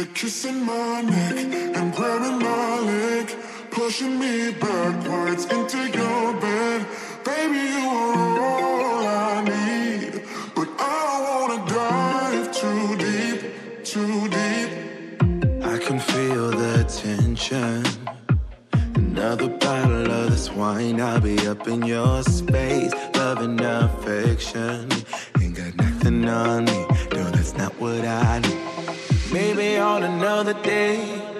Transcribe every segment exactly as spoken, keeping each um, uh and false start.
you're kissing my neck and grabbing my leg, pushing me backwards into your bed. Baby, you are all I need, but I don't wanna dive too deep, too deep. I can feel the tension. Another bottle of this wine, I'll be up in your space. Love and affection, ain't got nothing on me. No, that's not what I need. Maybe on another day,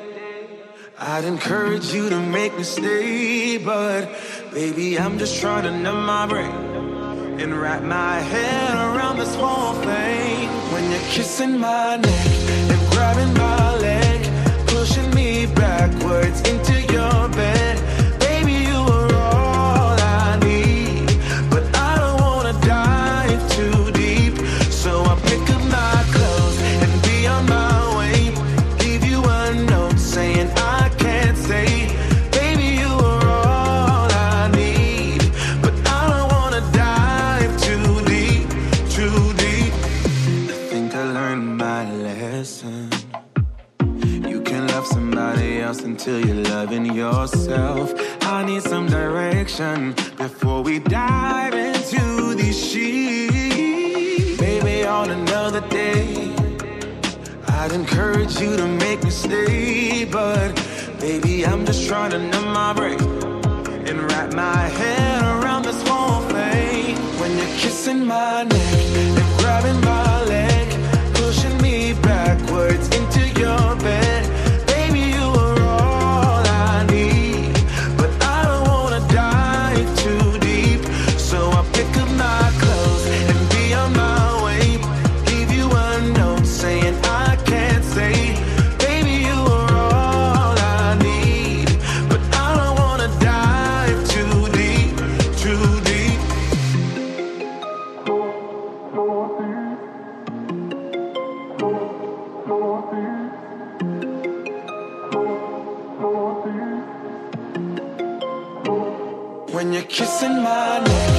I'd encourage you to make me stay, but baby, I'm just trying to numb my brain and wrap my head around this whole thing. When you're kissing my neck and grabbing my leg, pushing me backwards into your bed. Baby, you are all I need, but I don't wanna dive too deep. So I pick up my clothes and be on my way. Leave you a note saying I can't stay. Baby, you are all I need, but I don't wanna dive too deep, too deep. I think I learned my lesson. Love somebody else until you're loving yourself. I need some direction before we dive into these sheets. Maybe on another day, I'd encourage you to make me stay, but baby, I'm just trying to numb my brain and wrap my head around this whole thing. When you're kissing my neck and grabbing my leg, pushing me backwards into your bed. When you're kissing my neck